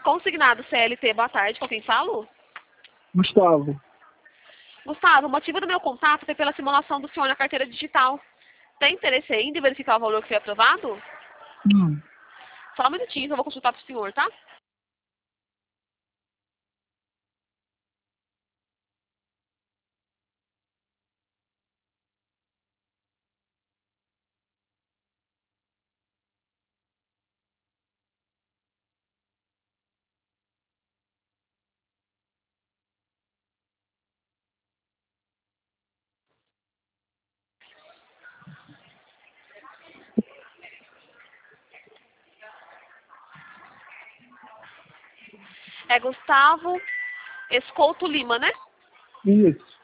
Consignado CLT, boa tarde, com quem falo? Gustavo. Gustavo, o motivo do meu contato foi pela simulação do senhor na carteira digital. Tem interesse ainda em verificar o valor que foi aprovado? Só um minutinho, eu vou consultar para o senhor, tá? É Gustavo Escolto Lima, né? Isso.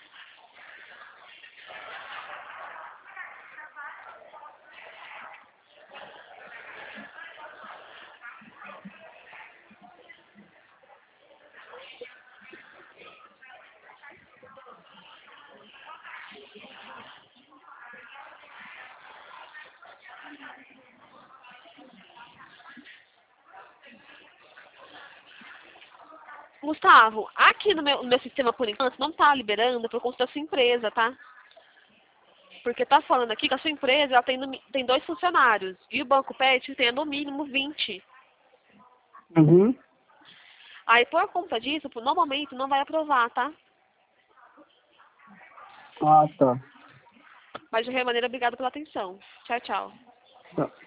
Gustavo, aqui no meu sistema por enquanto não tá liberando por conta da sua empresa, tá? Porque tá falando aqui que a sua empresa ela tem 2 funcionários e o Banco Pet tem no mínimo 20. Uhum. Aí por conta disso, no momento não vai aprovar, tá? Ah, tá. Mas de qualquer maneira, obrigado pela atenção. Tchau, tchau. Tá.